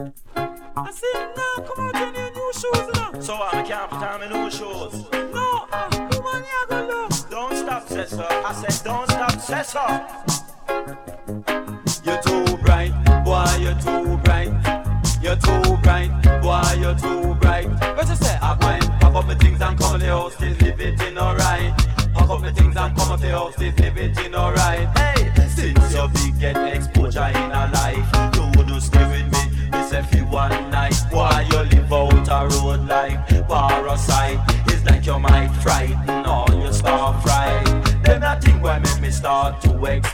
I said, nah, come out in your new shoes now. So I can't put on my new shoes. No, woman, you gonna look. Don't stop, say so. I said, don't stop, say so. You're too bright, boy, you're too bright. You're too bright, boy, you're too bright. What you say? I go and pack up my things and come to the house, still live it in alright. Pack up my things and come to the house, still live it in alright. Hey, since you big get exposure in a life, you wouldn't stay with me. This every one night, boy, you live out a road like parasite. It's like you might frighten or you start fright. Then that thing where make me start to explain.